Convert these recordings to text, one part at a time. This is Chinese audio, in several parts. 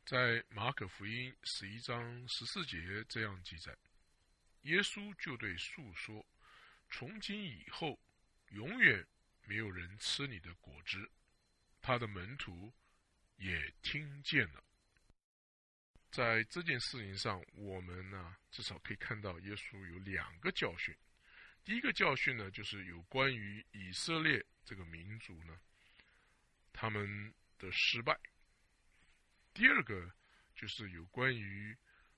在马可福音11章14节这样记载，耶稣就对树说，从今以后永远没有人吃你的果汁。他的门徒也听见了。在这件事情上，我们至少可以看到耶稣有2个教训。第一个教训呢，就是有关于以色列这个民族呢，他们的失败。第二个就是有关于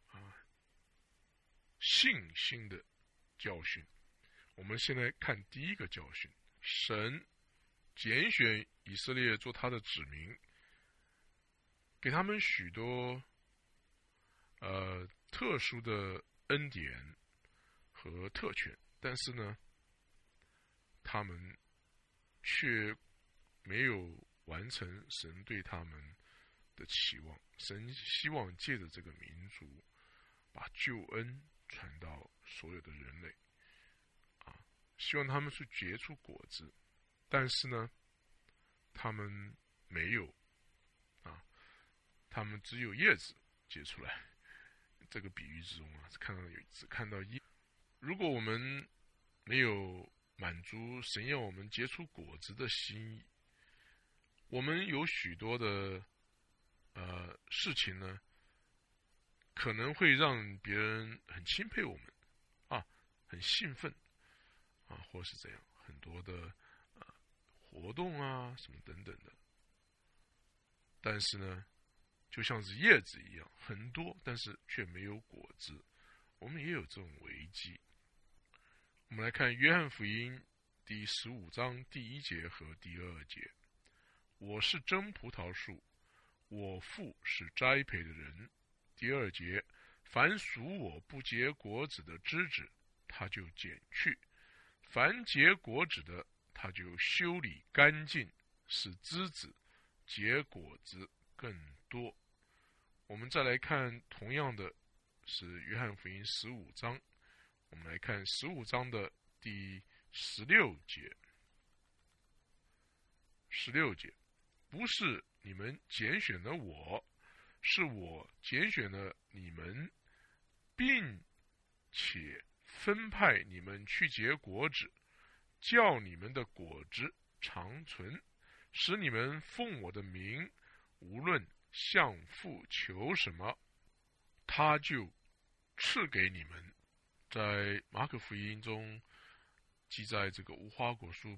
信心的教训。我们先来看第一个教训，神拣选以色列做他的子民，给他们许多特殊的恩典和特权，但是呢，他们却没有完成神对他们的期望。神希望借着这个民族把救恩传到所有的人类，希望他们去结出果子，但是呢，他们没有，他们只有叶子结出来。这个比喻之中只看到叶。如果我们没有满足神要我们结出果子的心意，我们有许多的事情呢，可能会让别人很钦佩我们很兴奋或是这样，很多的活动什么等等的，但是呢，就像是叶子一样很多，但是却没有果子。我们也有这种危机。我们来看约翰福音第15章第1节和第2节，我是真葡萄树，我父是栽培的人。第2节，凡属我不结果子的枝子，他就剪去；凡结果子的，他就修理干净，使枝子结果子更多。我们再来看同样的是约翰福音15章，我们来看15章的第16节。16节，不是你们拣选了我，是我拣选了你们，并且分派你们去结果子，叫你们的果子长存，使你们奉我的名，无论向父求什么，他就赐给你们。在马可福音中记载，这个无花果树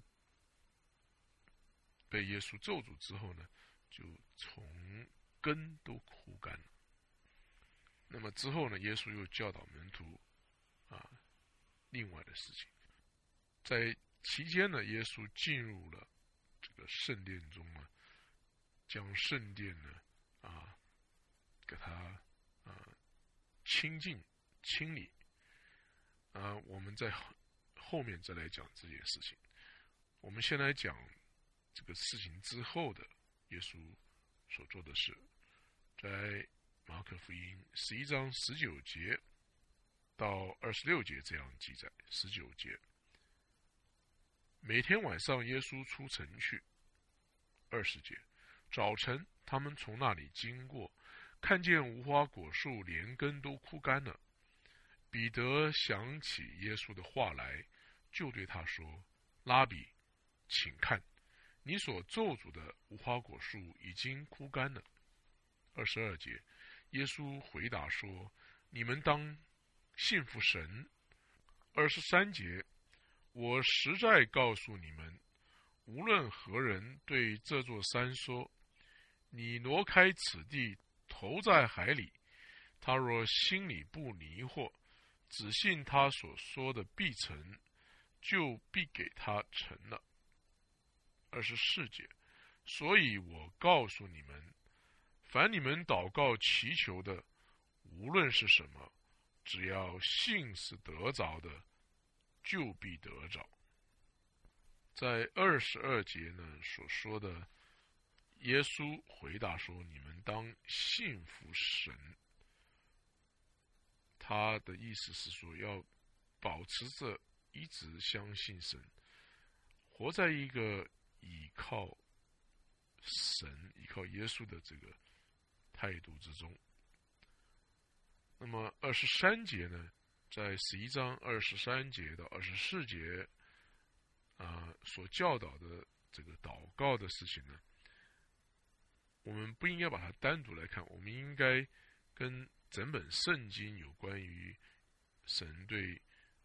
被耶稣咒诅之后呢，就从根都枯干了。那么之后呢，耶稣又教导门徒另外的事情。在期间呢，耶稣进入了这个圣殿中呢，将圣殿呢给他清净清理。我们在后面再来讲这件事情。我们先来讲这个事情之后的耶稣所做的事。在马可福音11章19节到26节这样记载。19节，每天晚上耶稣出城去。20节，早晨他们从那里经过，看见无花果树连根都枯干了。彼得想起耶稣的话来，就对他说，拉比，请看，你所咒诅的无花果树已经枯干了。22节，耶稣回答说，你们当信服神。23节，我实在告诉你们，无论何人对这座山说，你挪开此地，投在海里，他若心里不疑惑，只信他所说的必成，就必给他成了。24节，所以我告诉你们，凡你们祷告祈求的，无论是什么，只要信是得着的，就必得着。在22节呢所说的，耶稣回答说，你们当信服神。他的意思是说，要保持着一直相信神，活在一个依靠神、依靠耶稣的这个态度之中。那么23节呢，在11章23节到24节所教导的这个祷告的事情呢，我们不应该把它单独来看，我们应该跟整本圣经有关于神对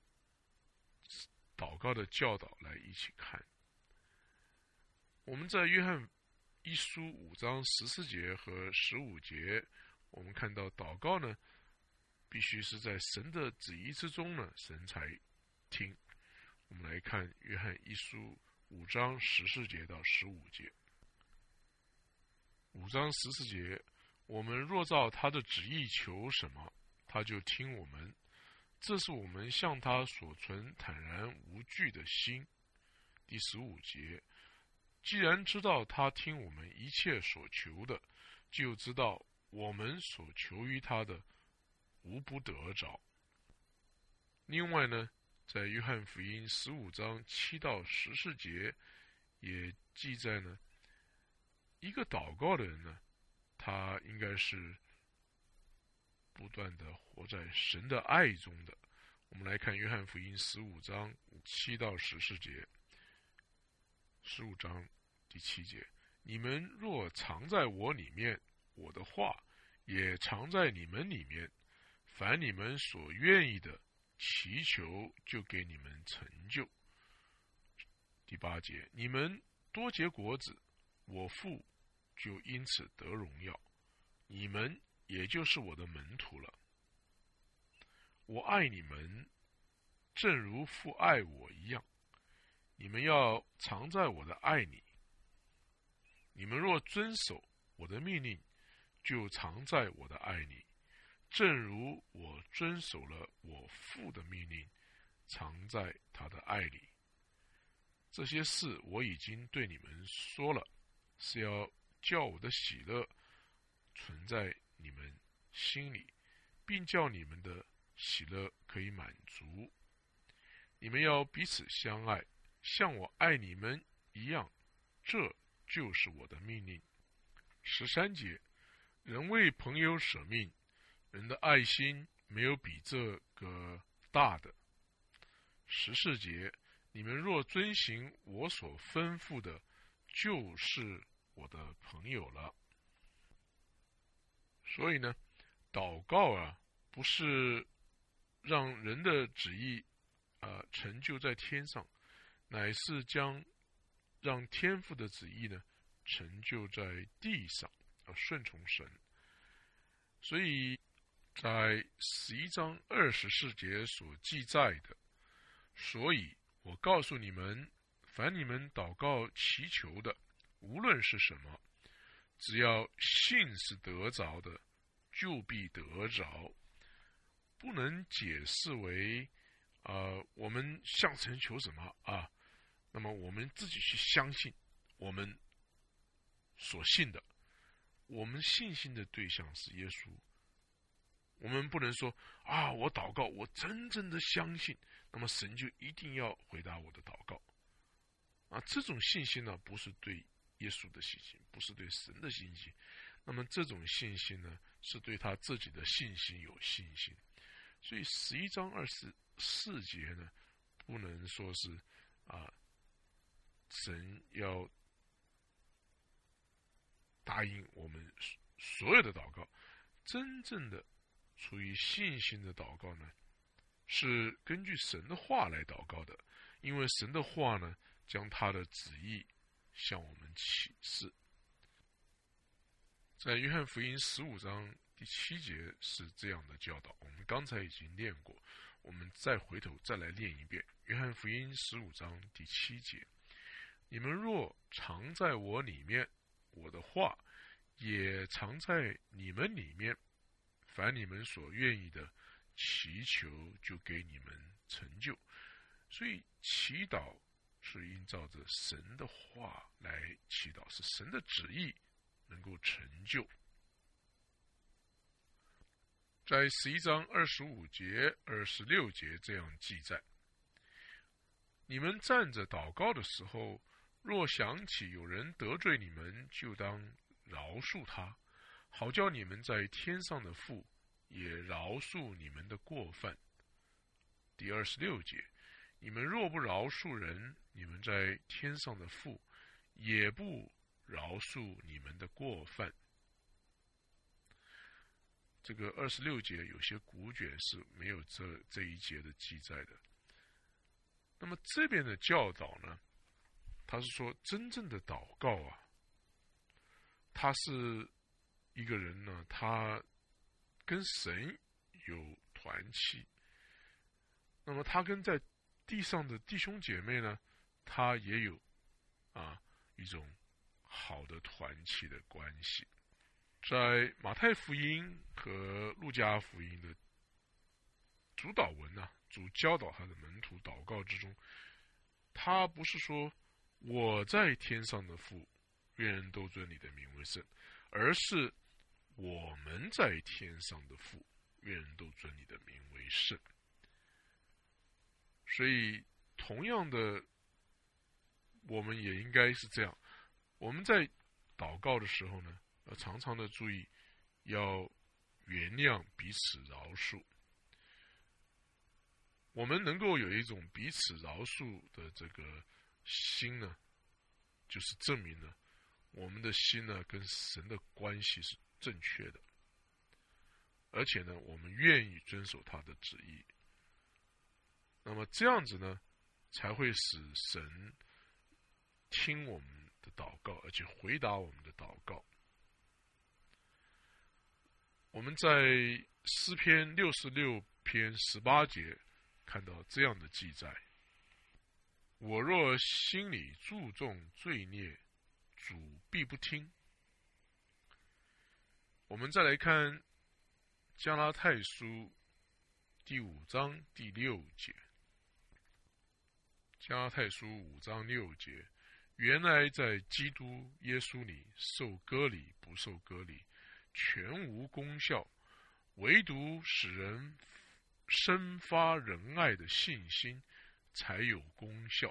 祷告的教导来一起看。我们在约翰一书5章14节和15节，我们看到祷告呢，必须是在神的旨意之中呢，神才听。我们来看约翰一书5章14节到15节。5章14节，我们若照他的旨意求什么，他就听我们，这是我们向他所存坦然无惧的心。第15节，既然知道他听我们一切所求的，就知道我们所求于他的无不得着。另外呢，在约翰福音15章7到14节也记载呢，一个祷告的人呢，他应该是不断的活在神的爱中的。我们来看约翰福音15章7到14节。15章第7节，你们若藏在我里面，我的话也藏在你们里面，凡你们所愿意的，祈求就给你们成就。第8节，你们多结果子，我父就因此得荣耀，你们也就是我的门徒了。我爱你们，正如父爱我一样，你们要藏在我的爱里。你们若遵守我的命令，就藏在我的爱里，正如我遵守了我父的命令，藏在他的爱里。这些事我已经对你们说了，是要叫我的喜乐存在你们心里，并叫你们的喜乐可以满足。你们要彼此相爱，像我爱你们一样，这就是我的命令。13节，人为朋友舍命，人的爱心没有比这个大的。14节，你们若遵行我所吩咐的，就是我的朋友了。所以呢，祷告不是让人的旨意成就在天上，乃是将让天父的旨意呢成就在地上，顺从神。所以在11章24节所记载的，所以我告诉你们，凡你们祷告祈求的，无论是什么，只要信是得着的，就必得着。不能解释为我们向神求什么那么我们自己去相信我们所信的，我们信心的对象是耶稣。我们不能说我祷告，我真正的相信，那么神就一定要回答我的祷告这种信心呢，不是对耶稣的信心，不是对神的信心。那么这种信心呢，是对他自己的信心有信心。所以11章24节呢，不能说是神要答应我们所有的祷告。真正的出于信心的祷告呢，是根据神的话来祷告的，因为神的话呢，将他的旨意向我们启示。在约翰福音15章第7节是这样的教导，我们刚才已经念过，我们再回头再来念一遍。约翰福音15章第7节，你们若藏在我里面，我的话也藏在你们里面，凡你们所愿意的，祈求就给你们成就。所以祈祷是依照着神的话来祈祷，是神的旨意能够成就。在11章25节、26节这样记载，你们站着祷告的时候，若想起有人得罪你们，就当饶恕他， 好叫你们在天上的父也饶恕你们的过犯。第26节，你们若不饶恕人，你们在天上的父也不饶恕你们的过犯。这个26节有些古卷是没有这一节的记载的。那么这边的教导呢，他是说真正的祷告啊，他是一个人呢，他跟神有团契，那么他跟在地上的弟兄姐妹呢，他也有一种好的团契的关系。在马太福音和路加福音的主导文呢，主教导他的门徒祷告之中，他不是说我在天上的父，愿人都尊你的名为圣，而是我们在天上的父，愿人都尊你的名为圣。所以同样的，我们也应该是这样，我们在祷告的时候呢，要常常的注意，要原谅彼此饶恕。我们能够有一种彼此饶恕的这个心呢，就是证明了我们的心呢跟神的关系是正确的，而且呢我们愿意遵守他的旨意。那么这样子呢，才会使神听我们的祷告，而且回答我们的祷告。我们在诗篇66篇18节看到这样的记载：我若心里注重罪孽，主必不听。我们再来看加拉太书第5章第6节。加拉太书5章6节，原来在基督耶稣里受割礼不受割礼全无功效，唯独使人生发仁爱的信心才有功效。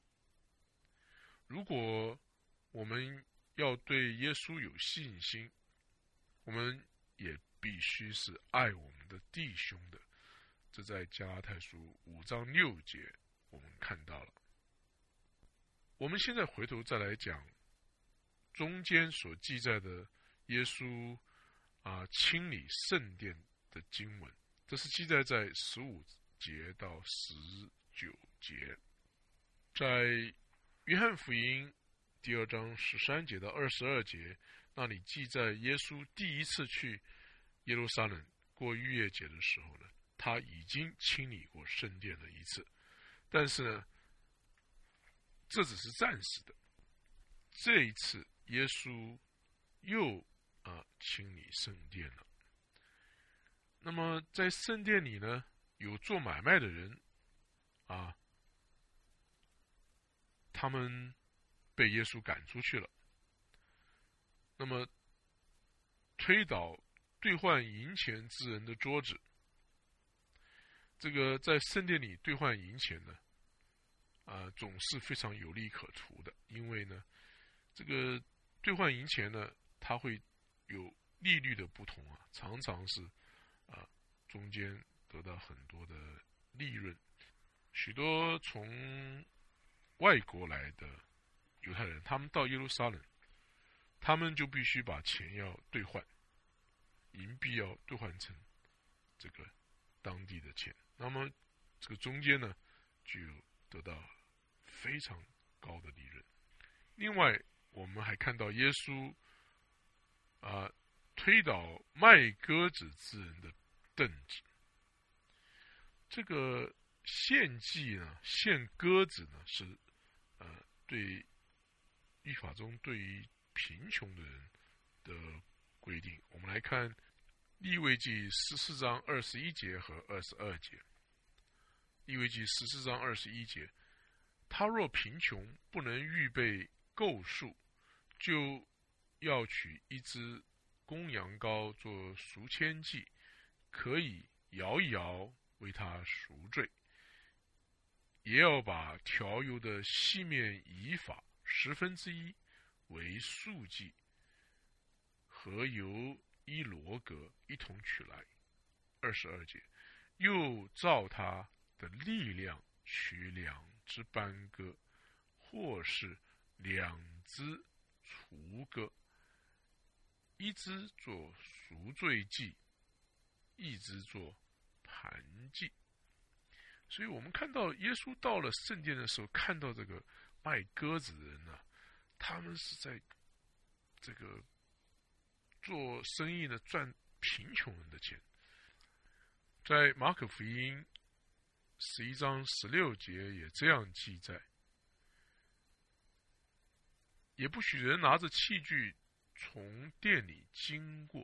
如果我们要对耶稣有信心，我们也必须是爱我们的弟兄的。这在加拉太书5章6节我们看到了。我们现在回头再来讲中间所记载的耶稣清理圣殿的经文，这是记载在15节到19节。在约翰福音第2章13节到22节，那里记载耶稣第一次去耶路撒冷过逾越节的时候呢，他已经清理过圣殿了一次，但是呢，这只是暂时的。这一次耶稣又清理圣殿了。那么在圣殿里呢，有做买卖的人他们被耶稣赶出去了。那么推倒兑换银钱之人的桌子，这个在圣殿里兑换银钱呢总是非常有利可图的，因为呢这个兑换银钱呢，它会有利率的不同常常是中间得到很多的利润。许多从外国来的犹太人，他们到耶路撒冷，他们就必须把钱要兑换，银币要兑换成这个当地的钱，那么这个中间呢就得到非常高的利润。另外我们还看到耶稣推倒卖鸽子之人的凳子。这个献祭呢，献鸽子呢，是对律法中对于贫穷的人的规定。我们来看利未记14章21节和22节。利未记14章21节，他若贫穷不能预备够数，就要取一只公羊羔做赎愆祭，可以摇一摇为他赎罪，也要把调油的细面以法1/10为素祭，和油一罗革一同取来。22节，又照他的力量取2只斑鸽，或是2只雏鸽，一只做赎罪祭，一只做燔祭。所以我们看到耶稣到了圣殿的时候，看到这个卖鸽子的人呢，他们是在这个做生意呢，赚贫穷人的钱。在马可福音11章16节也这样记载，也不许人拿着器具从店里经过。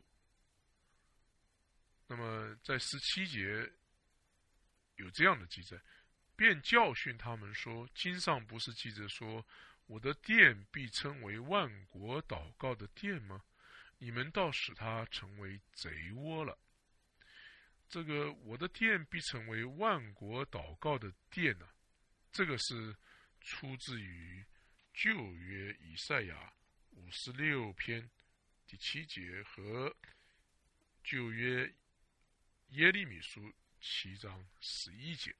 那么在17节有这样的记载，便教训他们说，经上不是记着说，我的殿必称为万国祷告的殿吗？你们倒使它成为贼窝了。这个我的殿必成为万国祷告的殿呢，这个是出自于旧约以赛亚56篇第7节和旧约耶利米书7章11节。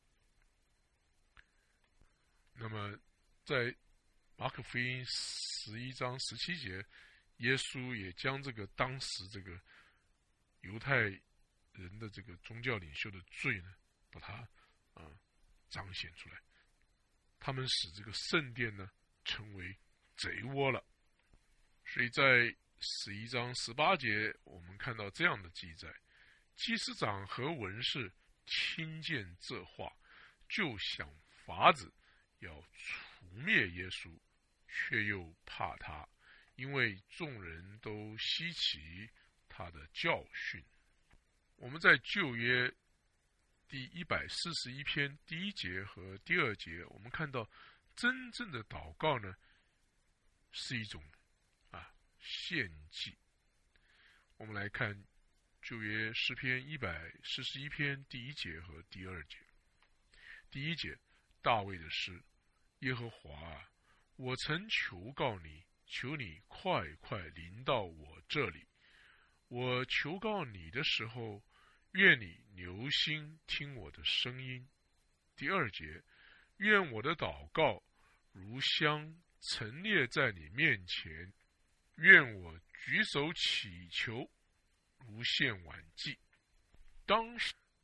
那么在马可福音11章17节，耶稣也将这个当时这个犹太人的这个宗教领袖的罪呢，把它彰显出来。他们使这个圣殿呢成为贼窝了。所以在11章18节，我们看到这样的记载：祭司长和文士听见这话，就想法子要除灭耶稣，却又怕他，因为众人都稀奇他的教训。我们在旧约第141篇第1节和第2节，我们看到真正的祷告呢，是一种献祭。我们来看旧约诗篇141篇第1节和第2节。第1节，大卫的诗：耶和华啊，我曾求告你，求你快快临到我这里。我求告你的时候，愿你留心听我的声音。第2节，愿我的祷告如香陈列在你面前，愿我举手祈求如献晚祭。当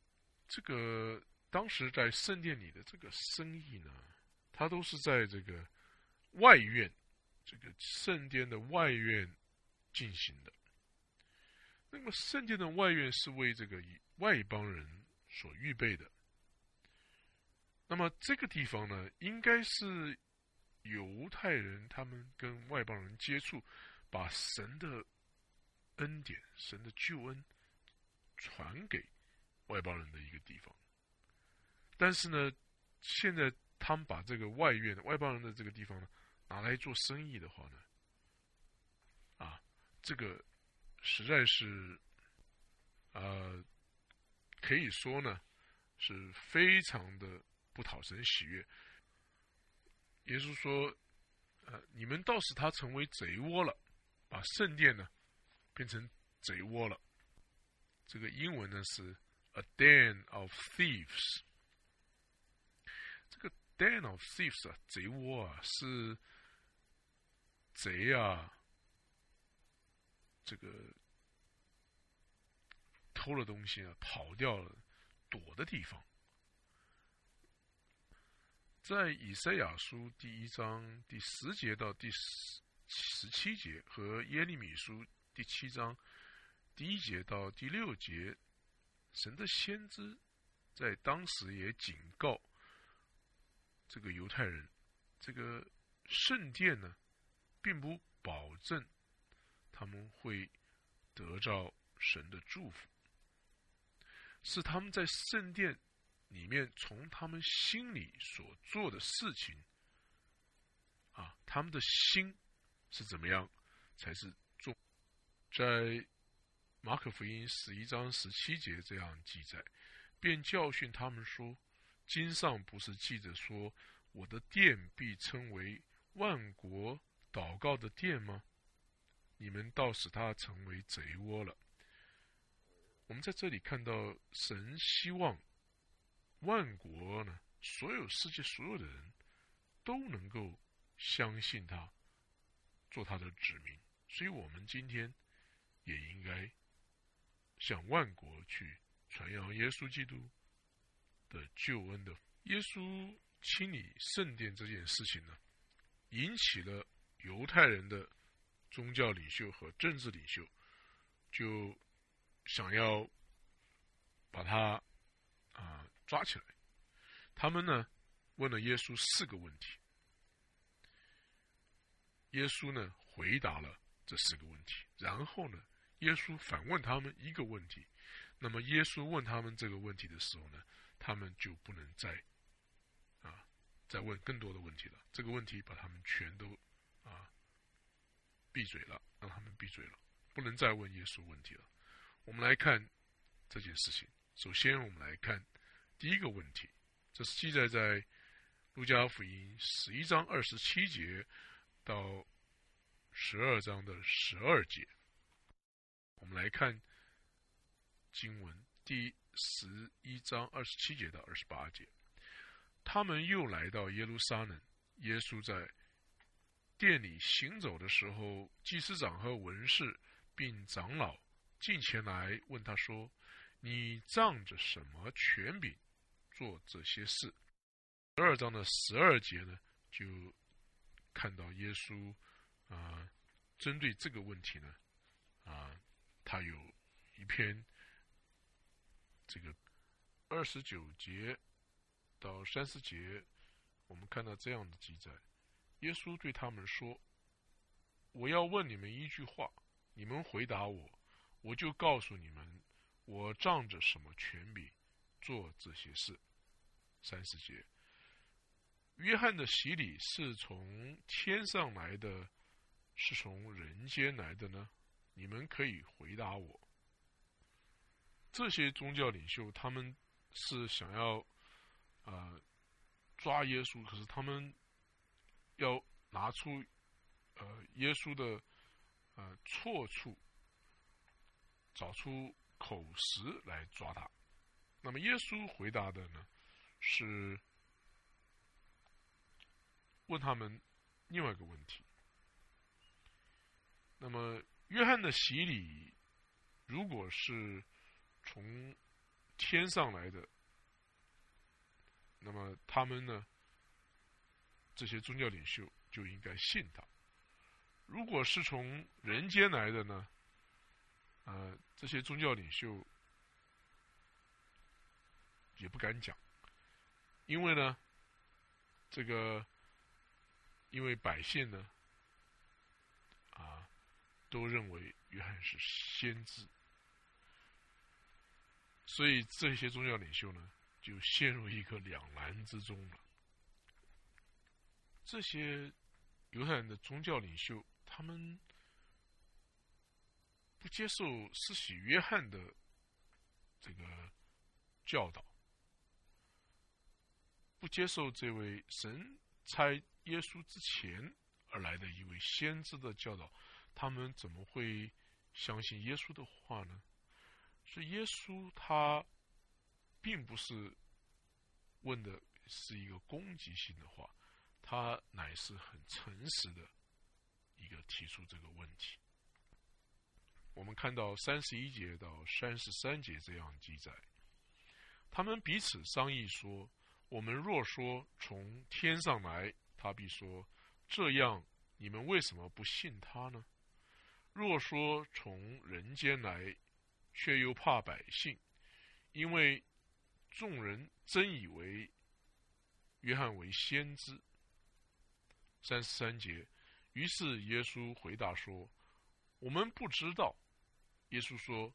时在圣殿里的这个生意呢，它都是在这个外院，这个圣殿的外院进行的。那么圣殿的外院是为这个外邦人所预备的。那么这个地方呢，应该是犹太人他们跟外邦人接触，把神的恩典、神的救恩传给外邦人的一个地方。但是呢，现在他们把这个外院、外邦人的这个地方呢，拿来做生意的话呢，这个实在是可以说呢，是非常的不讨神喜悦。耶稣说你们倒使他成为贼窝了，把圣殿呢变成贼窝了。这个英文呢是 a den of thieves。 这个 den of thieves 贼窝是贼这个偷了东西跑掉了躲的地方。在以赛亚书第1章第10节到第17节和耶利米书第7章第1节到第6节，神的先知在当时也警告这个犹太人，这个圣殿呢并不保证他们会得着神的祝福，是他们在圣殿里面从他们心里所做的事情他们的心是怎么样才是重。在马可福音11章17节这样记载，便教训他们说，经上不是记着说，我的殿必称为万国祷告的殿吗？ 你们倒使他成为贼窝了。我们在这里看到，神希望万国呢，世界所有的人都能够相信他，做他的子民。所以我们今天也应该向万国去传扬耶稣基督的救恩的。耶稣清理圣殿这件事情呢，引起了犹太人的宗教领袖和政治领袖，就想要把他抓起来。他们呢问了耶稣4个问题，耶稣呢回答了这4个问题，然后呢耶稣反问他们1个问题。那么耶稣问他们这个问题的时候呢，他们就不能再问更多的问题了。这个问题把他们全都闭嘴了，让他们闭嘴了，不能再问耶稣问题了。我们来看这件事情。首先我们来看第1个问题，这是记载在路加福音11章27节到12章的12节。我们来看经文第11章27节到28节。他们又来到耶路撒冷，耶稣在殿里行走的时候，祭司长和文士并长老进前来问他说，你仗着什么权柄做这些事？12章的12节呢，就看到耶稣针对这个问题呢他有一篇这个29节到30节，我们看到这样的记载。耶稣对他们说，我要问你们一句话，你们回答我，我就告诉你们，我仗着什么权柄做这些事。30节，约翰的洗礼是从天上来的，是从人间来的呢？你们可以回答我。这些宗教领袖他们是想要抓耶稣，可是他们要拿出耶稣的错处，找出口实来抓他。那么耶稣回答的呢，是问他们另外一个问题。那么约翰的洗礼如果是从天上来的，那么他们呢，这些宗教领袖就应该信他。如果是从人间来的呢，这些宗教领袖也不敢讲，因为呢，因为百姓呢都认为约翰是先知，所以这些宗教领袖呢就陷入一个两难之中了。这些犹太人的宗教领袖，他们不接受施洗约翰的这个教导，不接受这位神差耶稣之前而来的一位先知的教导，他们怎么会相信耶稣的话呢？是耶稣他并不是问的是一个攻击性的话，他乃是很诚实的一个提出这个问题。我们看到31节到33节这样记载，他们彼此商议说，我们若说从天上来，他必说，这样你们为什么不信他呢？若说从人间来，却又怕百姓，因为众人真以为约翰为先知。33节，于是耶稣回答说，我们不知道。耶稣说，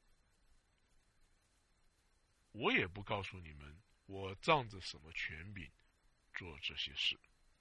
我也不告诉你们，我仗着什么权柄做这些事。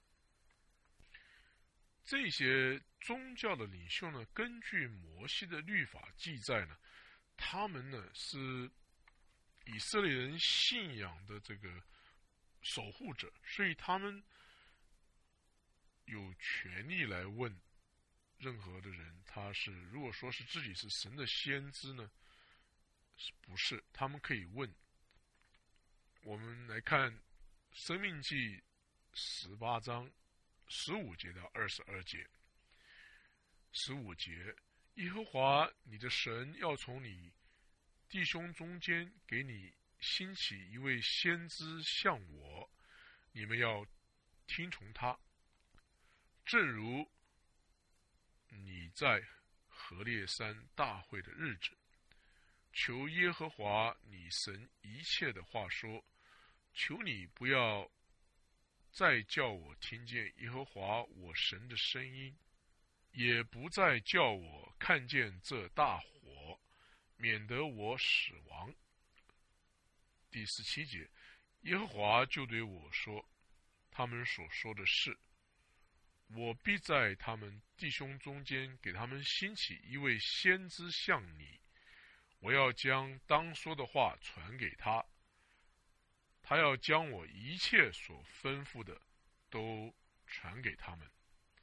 这些宗教的领袖呢，根据摩西的律法记载呢，他们呢是以色列人信仰的这个守护者，所以他们有权利来问任何的人，他是如果说是自己是神的先知呢，不是？他们可以问。我们来看《申命记》18章15节到22节。15节，耶和华你的神要从你弟兄中间给你兴起一位先知像我，你们要听从他，正如你在何烈山大会的日子，求耶和华你神一切的话说，求你不要再叫我听见耶和华我神的声音，也不再叫我看见这大火，免得我死亡。第17节，耶和华就对我说，他们所说的是，我必在他们弟兄中间给他们兴起一位先知像你，我要将当说的话传给他，他要将我一切所吩咐的都传给他们。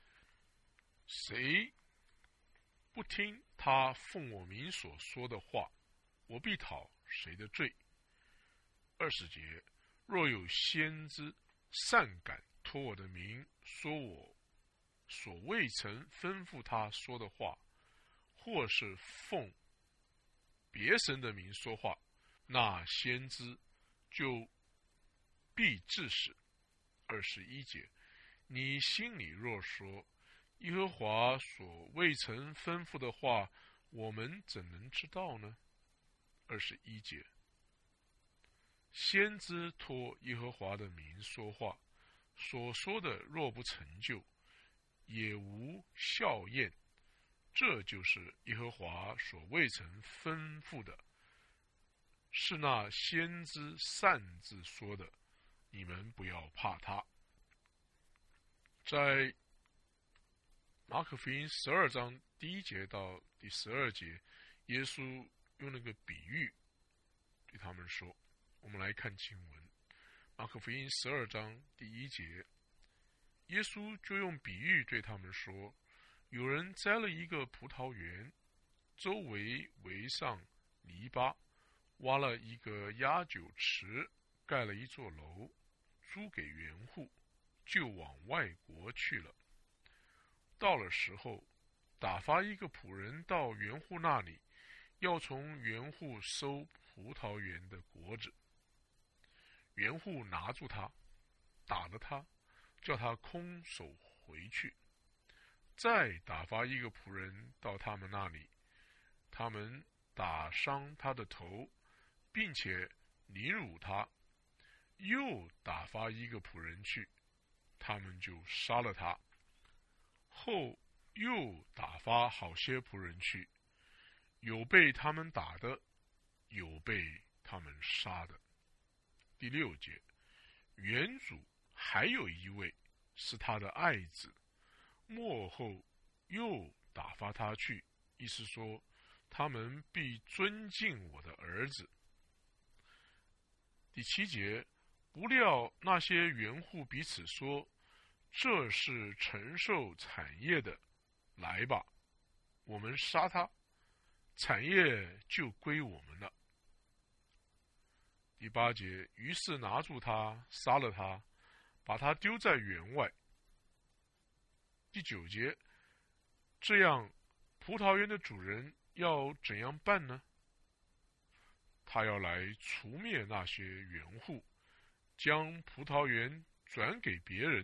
谁不听他奉我名所说的话，我必讨谁的罪。20节，若有先知擅敢托我的名说我所未曾吩咐他说的话，或是奉别神的名说话，那先知就必治死。21节，你心里若说，耶和华所未曾吩咐的话，我们怎能知道呢？21节，先知托耶和华的名说话，所说的若不成就，也无效验，这就是耶和华所未曾吩咐的，是那先知擅自说的，你们不要怕他。在马可福音12章第1节到第12节，耶稣用那个比喻对他们说，我们来看经文。马可福音12章第1节，耶稣就用比喻对他们说，有人栽了一个葡萄园，周围围上篱笆，挖了一个压酒池，盖了一座楼，租给园户，就往外国去了。到了时候，打发一个仆人到园户那里，要从园户收葡萄园的果子。园户拿住他，打了他，叫他空手回去。再打发一个仆人到他们那里，他们打伤他的头，并且凌辱他。又打发一个仆人去，他们就杀了他。后又打发好些仆人去，有被他们打的，有被他们杀的。第6节，园主还有一位是他的爱子，末后又打发他去，意思说他们必尊敬我的儿子。第7节，不料那些园户彼此说，这是承受产业的，来吧，我们杀他，产业就归我们了。第8节，于是拿住他，杀了他，把他丢在园外。第9节，这样葡萄园的主人要怎样办呢？他要来除灭那些园户，将葡萄园转给别人。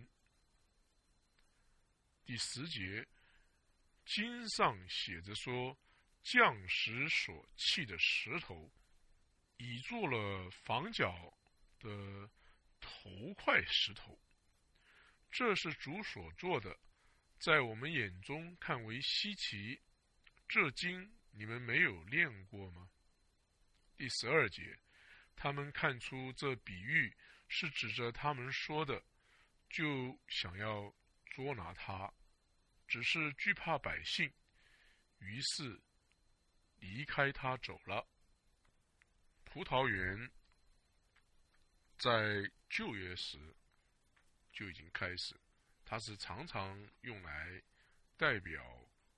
第10节，经上写着说，匠石所砌的石头，已做了房角的头块石头，这是主所做的，在我们眼中看为稀奇，这经你们没有念过吗？第12节，他们看出这比喻是指着他们说的，就想要捉拿他，只是惧怕百姓，于是离开他走了。葡萄园在旧约时就已经开始，它是常常用来代表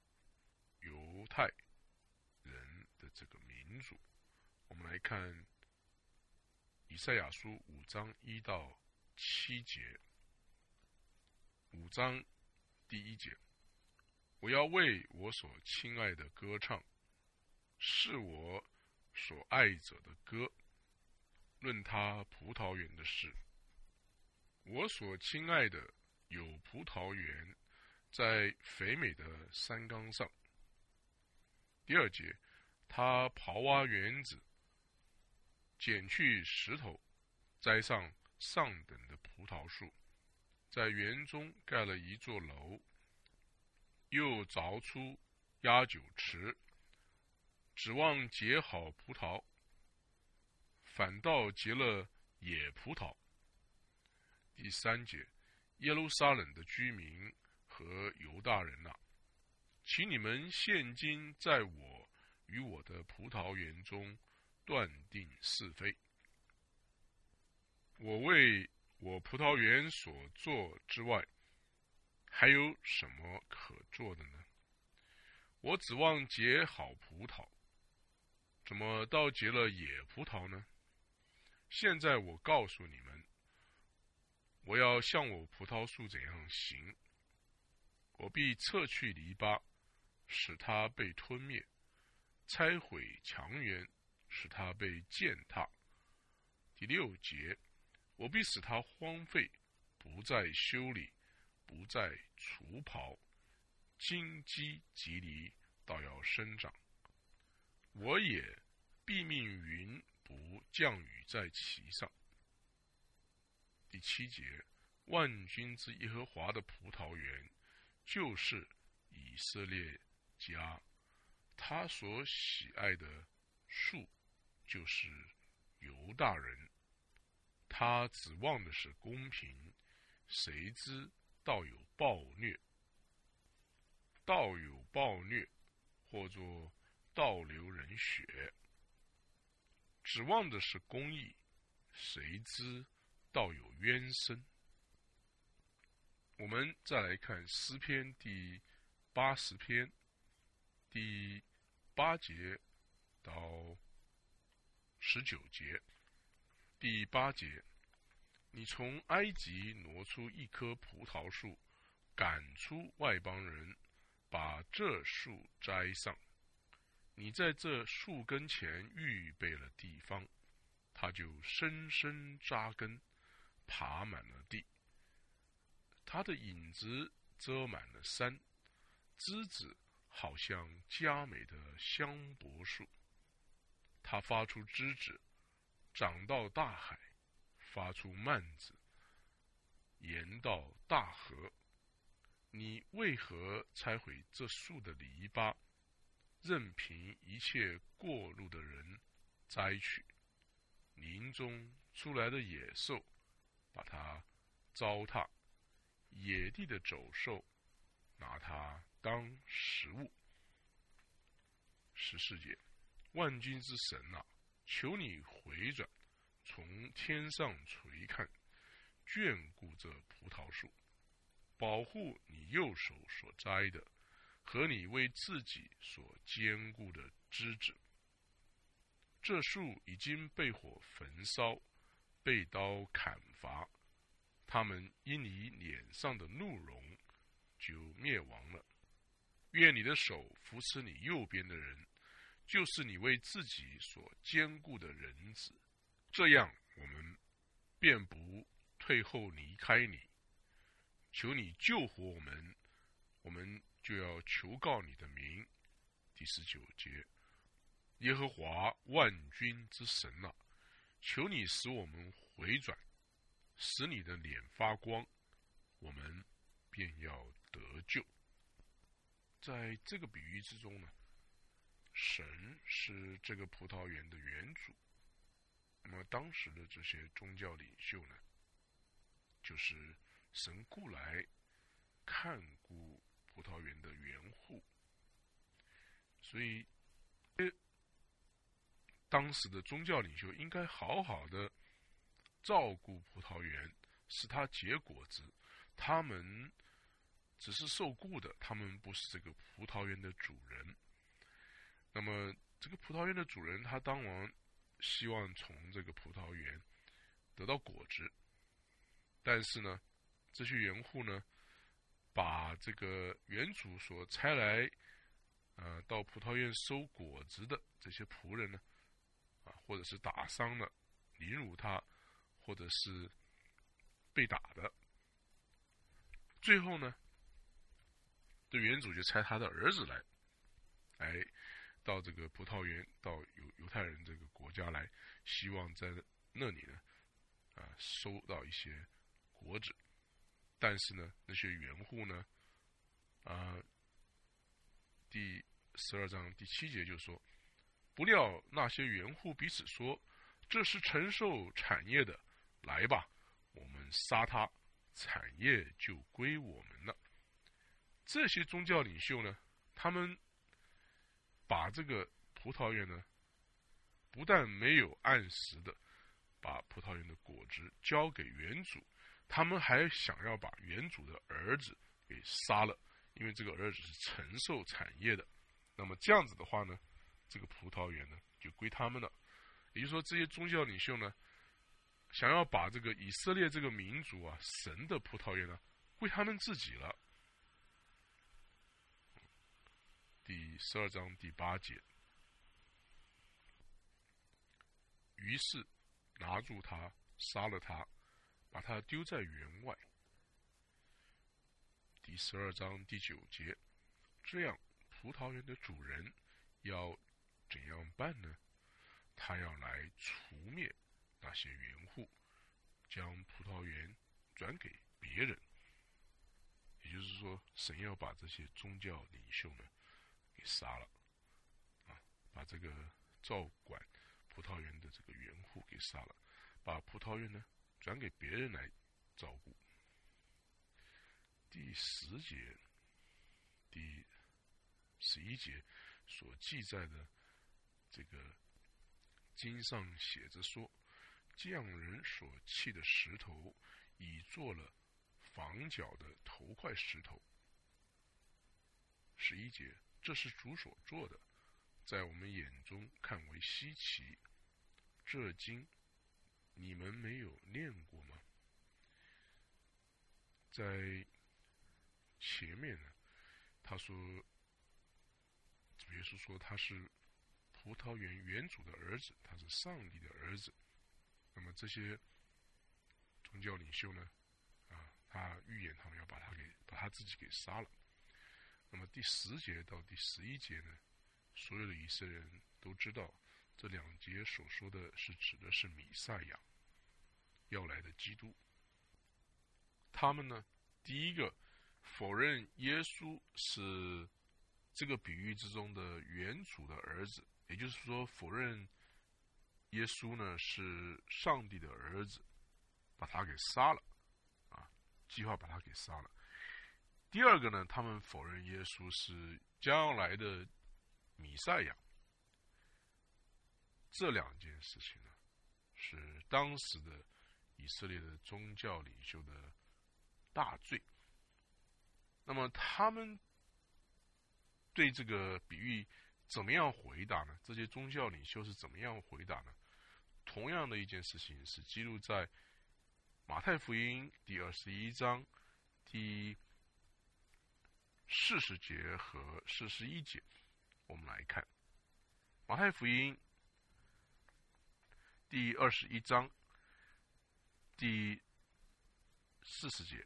犹太人的这个民族。我们来看以赛亚书5章1到7节。5章第1节，我要为我所亲爱的歌唱，是我所爱者的歌，论他葡萄园的事。我所亲爱的有葡萄园，在肥美的山冈上。第2节，他刨挖园子，捡去石头，栽上上等的葡萄树，在园中盖了一座楼，又凿出压酒池，指望结好葡萄，反倒结了野葡萄。第3节，耶路撒冷的居民和犹大人啊，请你们现今在我与我的葡萄园中断定是非。我为我葡萄园所做之外，还有什么可做的呢？我指望结好葡萄，怎么倒结了野葡萄呢？现在我告诉你们，我要像我葡萄树怎样行，我必撤去篱笆，使它被吞灭；拆毁墙垣，使它被践踏。第6节，我必使它荒废，不再修理，不再除刨，荆棘蒺藜倒要生长。我也必命云不降雨在其上。第7节，万军之耶和华的葡萄园，就是以色列家，他所喜爱的树，就是犹大人。他指望的是公平，谁知倒有暴虐。倒有暴虐，或作倒流人血。指望的是公义，谁知倒有冤声。我们再来看诗篇第80篇第8节到19节。第8节，你从埃及挪出一棵葡萄树，赶出外邦人，把这树栽上。你在这树根前预备了地方，它就深深扎根，爬满了地。它的影子遮满了山，枝子好像佳美的香柏树。它发出枝子，长到大海，发出蔓子，延到大河。你为何拆毁这树的篱笆，任凭一切过路的人摘取？林中出来的野兽把它糟蹋，野地的走兽拿它当食物。14节，万军之神啊，求你回转，从天上垂看，眷顾这葡萄树，保护你右手所摘的和你为自己所坚固的枝子。这树已经被火焚烧，被刀砍伐，他们因你脸上的怒容就灭亡了。愿你的手扶持你右边的人，就是你为自己所坚固的人子，这样我们便不退后离开你。求你救活我们，我们就要求告你的名。第19节，耶和华万军之神啊，求你使我们回转，使你的脸发光，我们便要得救。在这个比喻之中呢，神是这个葡萄园的园主，那么当时的这些宗教领袖呢，就是神雇来看顾葡萄园的园户。所以当时的宗教领袖应该好好的照顾葡萄园，使它结果子。他们只是受雇的，他们不是这个葡萄园的主人。那么这个葡萄园的主人，他当然希望从这个葡萄园得到果子，但是呢，这些园户呢，把这个园主所差来到葡萄园收果子的这些仆人呢，或者是打伤了、凌辱他，或者是被打的。最后呢，这园主就差他的儿子来到这个葡萄园，到犹太人这个国家来，希望在那里呢，收到一些果子。但是呢，那些园户呢，第12章第7节就说，不料那些园户彼此说，这是承受产业的，来吧，我们杀他，产业就归我们了。这些宗教领袖呢，他们把这个葡萄园呢，不但没有按时的把葡萄园的果子交给园主，他们还想要把园主的儿子给杀了，因为这个儿子是承受产业的。那么这样子的话呢，这个葡萄园呢就归他们了。也就是说，这些宗教领袖呢，想要把这个以色列这个民族神的葡萄园呢归他们自己了。第12章第8节，于是拿住他，杀了他，把他丢在园外。第12章第9节，这样葡萄园的主人要怎样办呢？他要来除灭那些园户，将葡萄园转给别人。也就是说，神要把这些宗教领袖呢给杀了，把这个照管葡萄园的这个园户给杀了，把葡萄园呢转给别人来照顾。第10节、第11节所记载的这个经上写着说，匠人所砌的石头已做了房角的头块石头。11节，这是主所做的，在我们眼中看为稀奇。这经你们没有念过吗？在前面呢，他说，主耶稣说他是葡萄园园主的儿子，他是上帝的儿子。那么这些宗教领袖呢，他预言他们要把他自己给杀了。那么第10节到第11节呢，所有的以色列人都知道，这2节所说的是指的是弥赛亚要来的基督。他们呢，第一个否认耶稣是这个比喻之中的原主的儿子，也就是说否认耶稣呢是上帝的儿子，把他给杀了，计划把他给杀了。第二个呢，他们否认耶稣是将来的弥赛亚。这2件事情呢，是当时的以色列的宗教领袖的大罪。那么他们对这个比喻怎么样回答呢？这些宗教领袖是怎么样回答呢？同样的一件事情是记录在马太福音第21章第40节和41节。我们来看马太福音第21章第40节，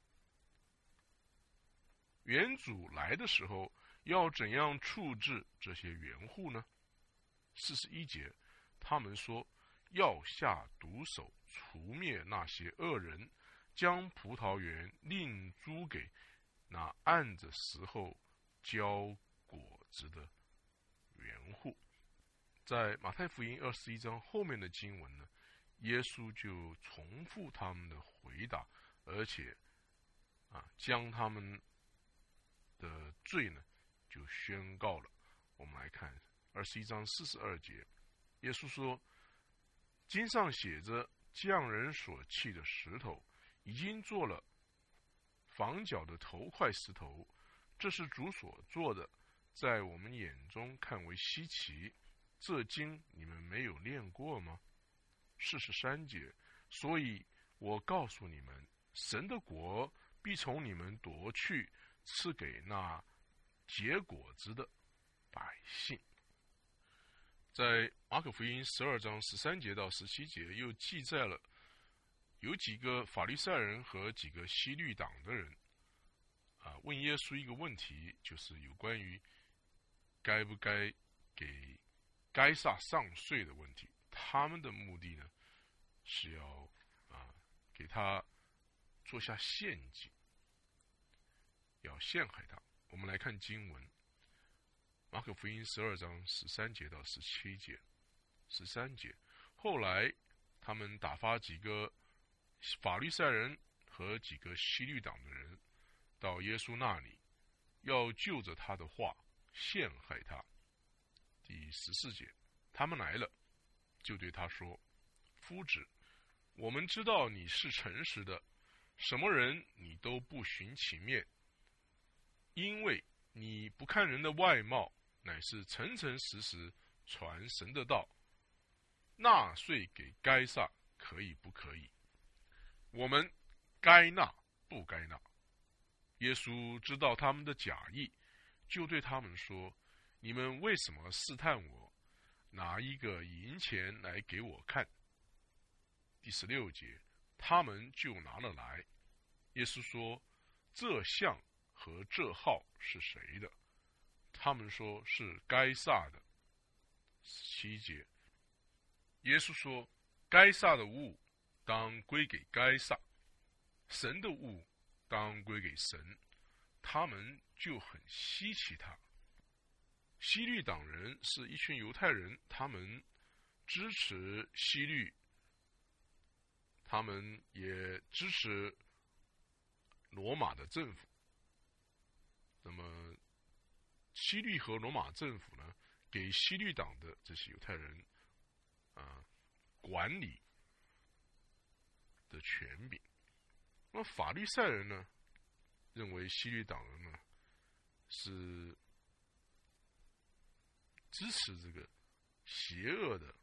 园主来的时候要怎样处置这些园户呢？41节，他们说要下毒手，除灭那些恶人，将葡萄园另租给那按着时候交果子的园户。在马太福音21章后面的经文呢，耶稣就重复他们的回答，而且将他们的罪呢就宣告了。我们来看21章42节，耶稣说，经上写着，匠人所砌的石头已经做了房角的头块石头，这是主所做的，在我们眼中看为稀奇。这经你们没有念过吗？43节，所以我告诉你们，神的国必从你们夺去，赐给那结果子的百姓。在马可福音12章13节到17节，又记载了有几个法利赛人和几个希律党的人问耶稣一个问题，就是有关于该不该给该撒上税的问题。他们的目的呢，是要给他做下陷阱，要陷害他。我们来看经文，马可福音12章13节到17节。13节，后来他们打发几个法利赛人和几个希律党的人到耶稣那里，要就着他的话陷害他。第14节，他们来了，就对他说：夫子，我们知道你是诚实的，什么人你都不徇情面，因为你不看人的外貌，乃是诚诚实实传神的道。纳税给该撒可以不可以？我们该纳不该纳？耶稣知道他们的假意，就对他们说：你们为什么试探我？拿一个银钱来给我看。第16节，他们就拿了来。耶稣说：这像和这号是谁的？他们说是该撒的。17节，耶稣说：该撒的物当归给该撒，神的物当归给神。他们就很稀奇他。希律党人是一群犹太人，他们支持希律，他们也支持罗马的政府。那么希律和罗马政府呢，给希律党的这些犹太人管理的权柄。那么法利赛人呢，认为希律党人呢是支持这个邪恶的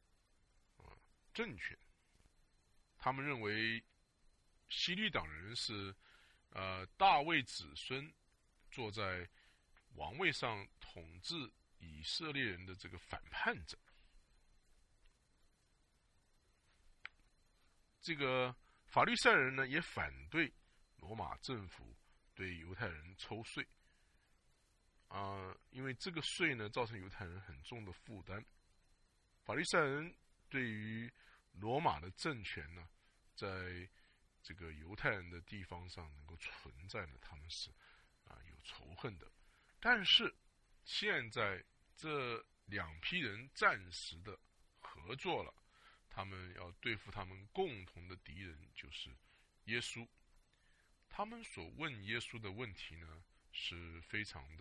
政权。他们认为希律党人是大卫子孙坐在王位上统治以色列人的这个反叛者。这个法利赛人呢，也反对罗马政府对犹太人抽税因为这个税呢，造成犹太人很重的负担。法利赛人对于罗马的政权呢，在这个犹太人的地方上能够存在呢，他们是有仇恨的。但是现在这两批人暂时的合作了，他们要对付他们共同的敌人，就是耶稣。他们所问耶稣的问题呢，是非常的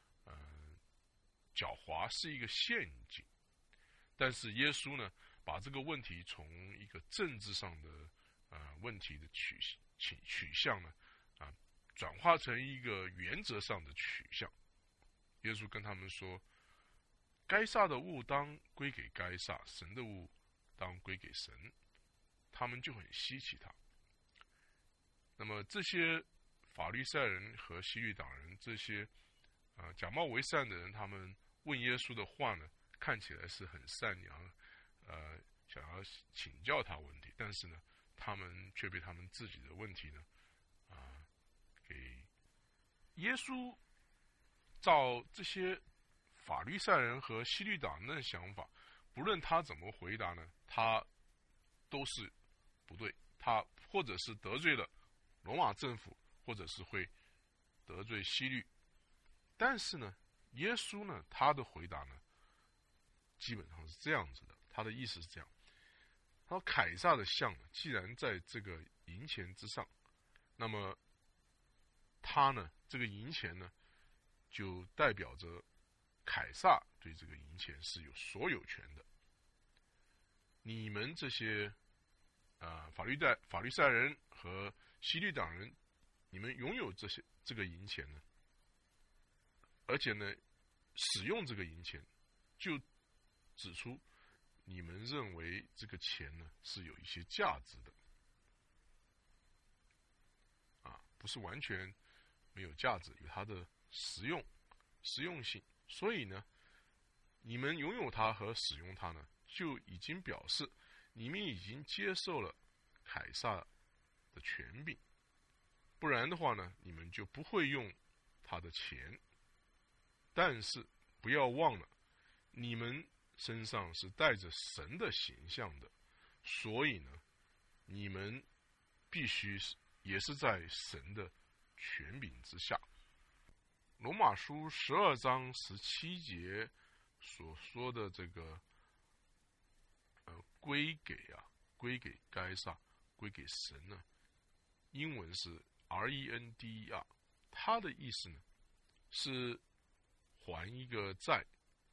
狡猾，是一个陷阱。但是耶稣呢，把这个问题从一个政治上的问题的取向呢转化成一个原则上的取向。耶稣跟他们说：该撒的物当归给该撒，神的物当归给神。他们就很稀奇他。那么这些法利赛人和希律党人，这些假冒为善的人，他们问耶稣的话呢，看起来是很善良，想要请教他问题，但是呢，他们却被他们自己的问题呢给耶稣照这些法利赛人和希律党人的想法，不论他怎么回答呢，他都是不对，他或者是得罪了罗马政府，或者是会得罪希律。但是呢，耶稣呢，他的回答呢，基本上是这样子的。他的意思是这样：他说凯撒的像呢，既然在这个银钱之上，那么他呢，这个银钱呢，就代表着凯撒对这个银钱是有所有权的。你们这些法利赛人和希律党人你们拥有这个银钱呢，而且呢，使用这个银钱，就指出你们认为这个钱呢是有一些价值的，不是完全没有价值，有它的实用性。所以呢，你们拥有它和使用它呢，就已经表示你们已经接受了凯撒的权柄，不然的话呢，你们就不会用他的钱。但是不要忘了，你们身上是带着神的形象的，所以呢，你们必须也是在神的权柄之下。罗马书12章17节所说的这个归给该撒，归给神呢，英文是 RENDER， 它的意思呢是还一个债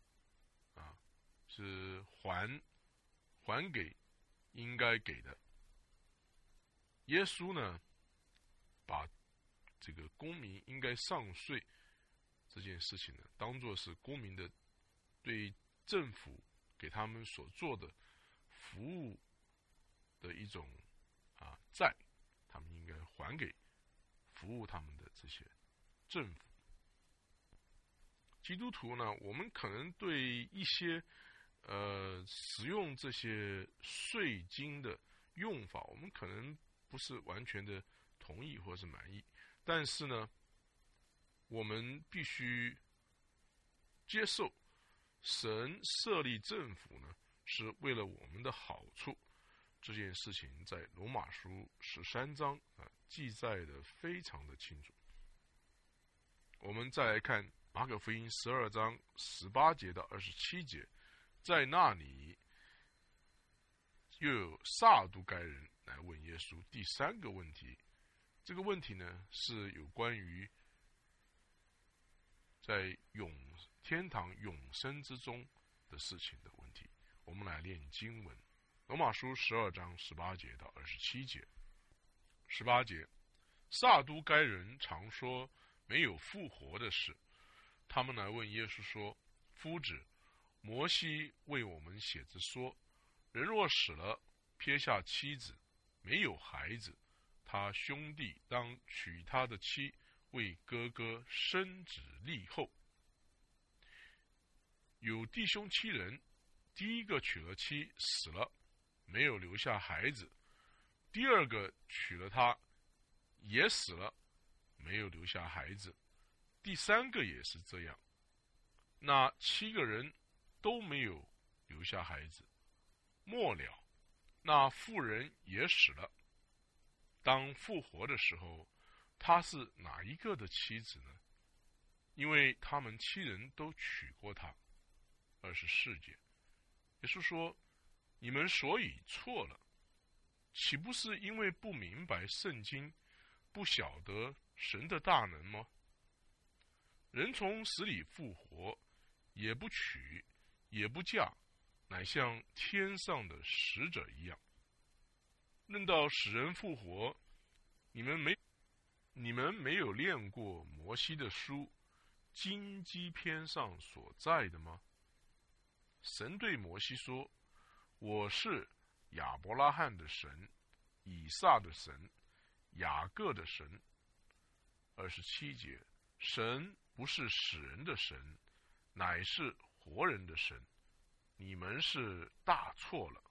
是还给应该给的。耶稣呢，把这个公民应该上税这件事情呢，当作是公民的对政府给他们所做的服务的一种债，他们应该还给服务他们的这些政府。基督徒呢，我们可能对一些使用这些税金的用法，我们可能不是完全的同意或是满意，但是呢，我们必须接受神设立政府呢是为了我们的好处，这件事情在罗马书13章记载的非常的清楚。我们再来看马可福音12章18节到27节，在那里又有撒都该人来问耶稣第3个问题。这个问题呢是有关于在天堂永生之中的事情的问题。我们来念经文，罗马书12章18节到27节。18节，撒都该人常说没有复活的事，他们来问耶稣说：夫子，摩西为我们写着说，人若死了，撇下妻子，没有孩子，他兄弟当娶他的妻，为哥哥生子立后。有弟兄7人，第一个娶了妻死了，没有留下孩子，第二个娶了她也死了，没有留下孩子，第3个也是这样。那7个人都没有留下孩子。末了，那妇人也死了。当复活的时候，她是哪一个的妻子呢？因为他们7人都娶过她。24节，耶稣说：你们所以错了，岂不是因为不明白圣经，不晓得神的大能吗？人从死里复活，也不娶，也不嫁，乃像天上的使者一样。论到使人复活，你们没有念过摩西的书荆棘篇上所在的吗？神对摩西说：我是亚伯拉罕的神，以撒的神，雅各的神。27节，神不是死人的神，乃是活人的神，你们是大错了。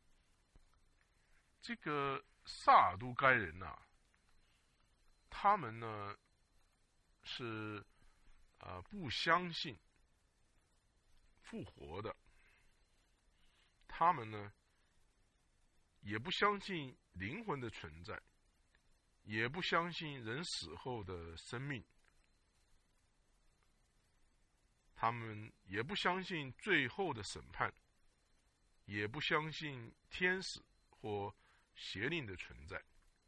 这个撒都该人他们呢是不相信复活的，他们呢也不相信灵魂的存在，也不相信人死后的生命，他们也不相信最后的审判，也不相信天使或邪灵的存在。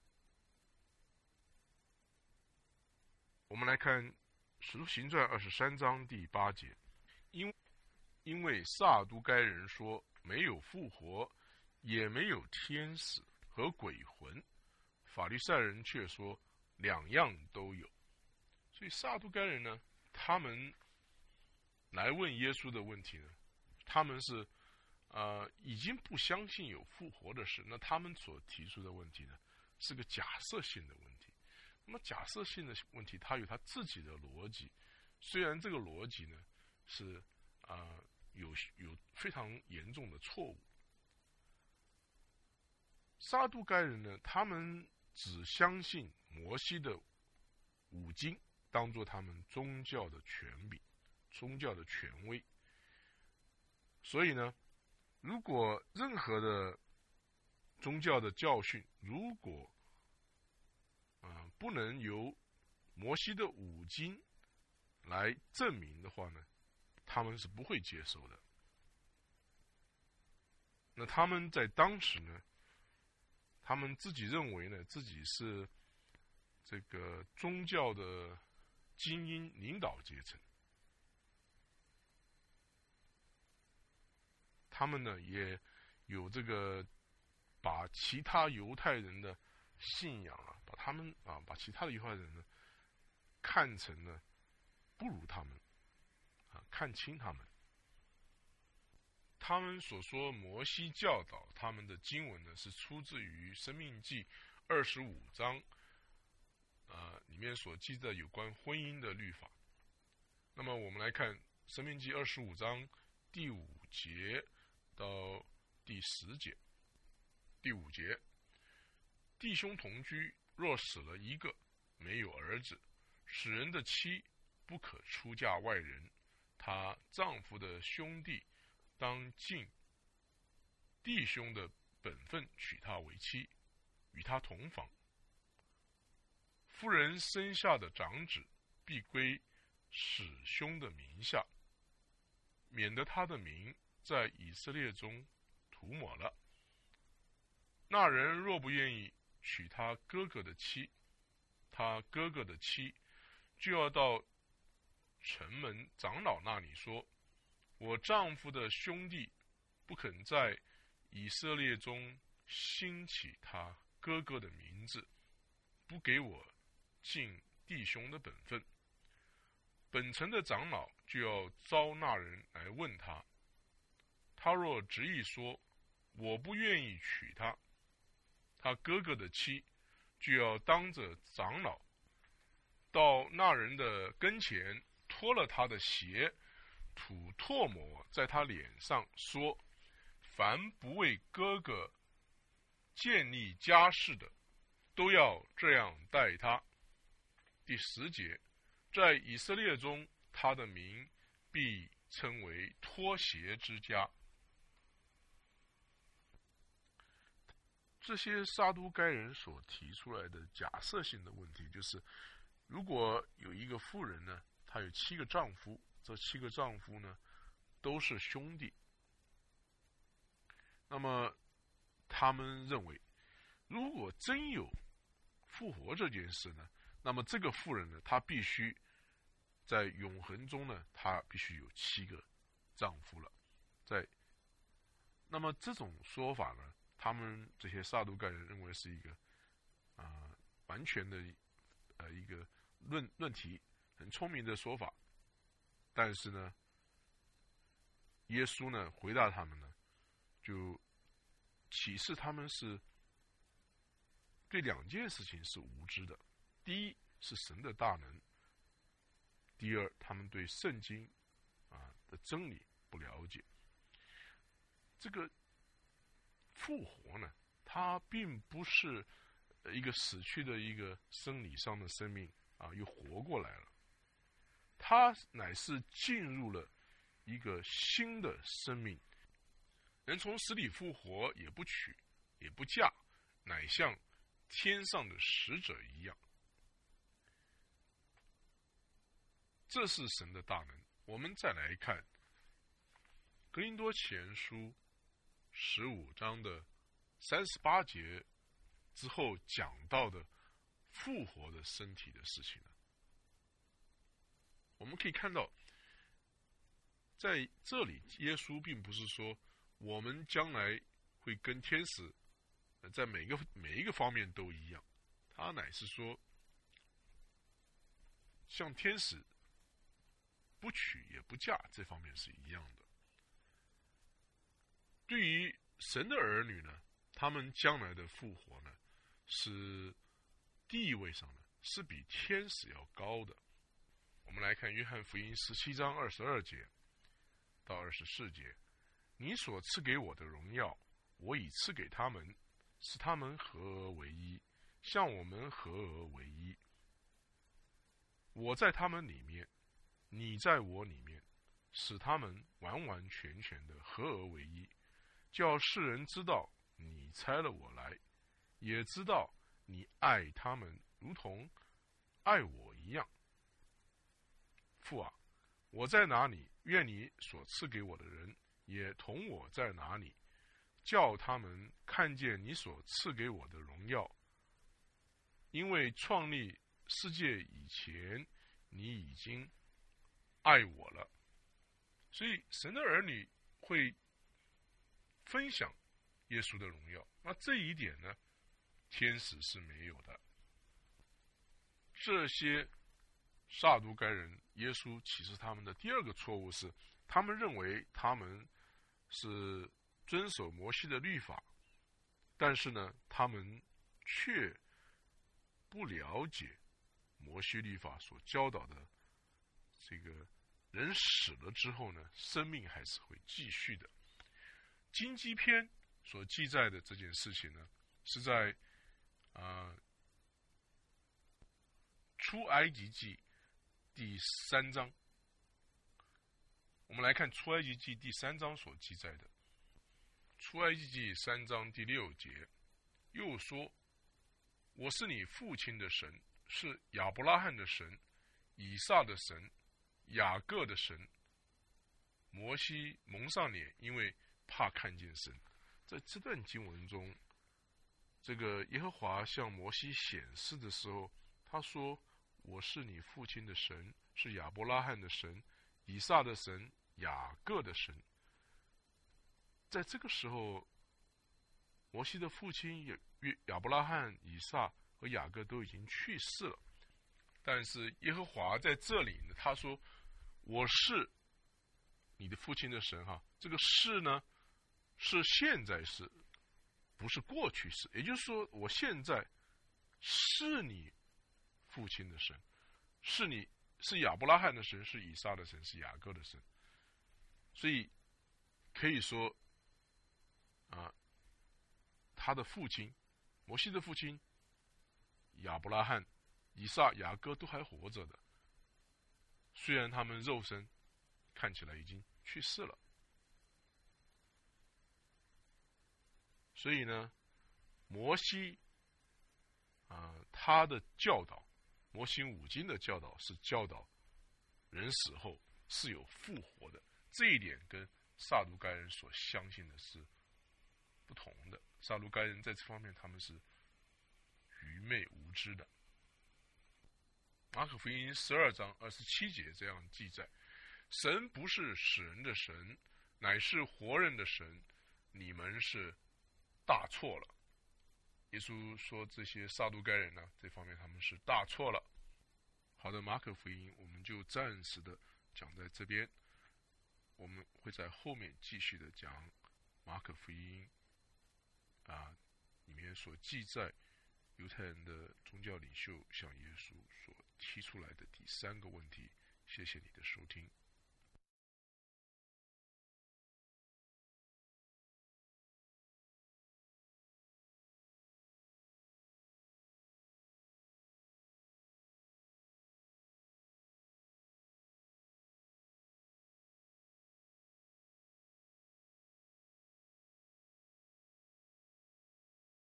我们来看使徒行传23章第8节，因为撒都该人说没有复活，也没有天使和鬼魂，法利赛人却说两样都有。所以撒都该人呢，他们来问耶稣的问题呢，他们是已经不相信有复活的事，那他们所提出的问题呢，是个假设性的问题。那么假设性的问题，它有它自己的逻辑，虽然这个逻辑呢是有非常严重的错误。撒都该人呢，他们只相信摩西的五经当作他们宗教的权柄、宗教的权威。所以呢，如果任何的宗教的教训，如果不能由摩西的五经来证明的话呢，他们是不会接受的。那他们在当时呢，他们自己认为呢，自己是这个宗教的精英领导阶层，他们呢也有这个把其他犹太人的信仰把其他的犹太人呢看成呢不如他们看轻他们。他们所说摩西教导他们的经文呢，是出自于申命记25章里面所记载有关婚姻的律法。那么我们来看申命记25章第5节到第10节。第5节，弟兄同居，若死了一个，没有儿子，使人的妻不可出嫁外人，她丈夫的兄弟当尽弟兄的本分娶她为妻，与她同房。夫人生下的长子必归使兄的名下，免得他的名在以色列中涂抹了。那人若不愿意娶他哥哥的妻，他哥哥的妻就要到城门长老那里说，我丈夫的兄弟不肯在以色列中兴起他哥哥的名字，不给我尽弟兄的本分。本城的长老就要招那人来问他，他若执意说我不愿意娶她，他哥哥的妻就要当着长老到那人的跟前，脱了他的鞋，吐唾沫在他脸上，说，凡不为哥哥建立家室的，都要这样待他。第10节，在以色列中，他的名必称为脱鞋之家。这些撒都该人所提出来的假设性的问题，就是如果有一个妇人呢，她有7个丈夫，这7个丈夫呢都是兄弟，那么他们认为，如果真有复活这件事呢，那么这个妇人呢，她必须在永恒中呢，她必须有7个丈夫了。那么这种说法呢，他们这些撒都该人认为是一个完全的一个论题，很聪明的说法。但是呢，耶稣呢回答他们呢，就启示他们是对2件事情是无知的。第一是神的大能，第二他们对圣经的真理不了解。这个复活呢，它并不是一个死去的一个生理上的生命又活过来了，它乃是进入了一个新的生命，人从死里复活，也不娶也不嫁，乃像天上的使者一样。这是神的大能。我们再来看格林多前书15章的38节之后讲到的复活的身体的事情呢，我们可以看到，在这里耶稣并不是说我们将来会跟天使在每一个方面都一样，他乃是说像天使不娶也不嫁这方面是一样的。对于神的儿女呢，他们将来的复活呢，是地位上呢是比天使要高的。我们来看约翰福音17章22节到24节，你所赐给我的荣耀，我已赐给他们，使他们合而为一，像我们合而为一。我在他们里面，你在我里面，使他们完完全全的合而为一，叫世人知道你差了我来，也知道你爱他们如同爱我一样。父啊，我在哪里，愿你所赐给我的人也同我在哪里，叫他们看见你所赐给我的荣耀。因为创立世界以前，你已经爱我了。所以神的儿女会分享耶稣的荣耀，那这一点呢，天使是没有的。这些撒都该人，耶稣启示他们的第二个错误是，他们认为他们是遵守摩西的律法，但是呢，他们却不了解摩西律法所教导的这个人死了之后呢，生命还是会继续的。荆棘篇所记载的这件事情呢，是在出埃及记第3章。我们来看出埃及记第3章所记载的。出埃及记3章第6节，又说：我是你父亲的神，是亚伯拉罕的神，以撒的神，雅各的神。摩西蒙上脸，因为怕看见神。在这段经文中，这个耶和华向摩西显示的时候，他说：我是你父亲的神，是亚伯拉罕的神，以撒的神，雅各的神。在这个时候，摩西的父亲亚伯拉罕、以撒和雅各都已经去世了，但是耶和华在这里呢，他说：我是你的父亲的神哈。这个是呢，是现在式，不是过去式。也就是说，我现在是你父亲的神，是亚伯拉罕的神，是以撒的神，是雅各的神。所以可以说他的父亲摩西的父亲亚伯拉罕、以撒、雅各都还活着的，虽然他们肉身看起来已经去世了。所以呢，摩西他的教导，摩西五经的教导是教导人死后是有复活的，这一点跟撒都该人所相信的是不同的。撒都该人在这方面他们是愚昧无知的。马可福音12章27节这样记载：神不是死人的神，乃是活人的神，你们是大错了。耶稣说这些撒都该人呢，这方面他们是大错了。好的，马可福音我们就暂时的讲在这边，我们会在后面继续的讲马可福音里面所记载犹太人的宗教领袖向耶稣所提出来的第3个问题。谢谢你的收听。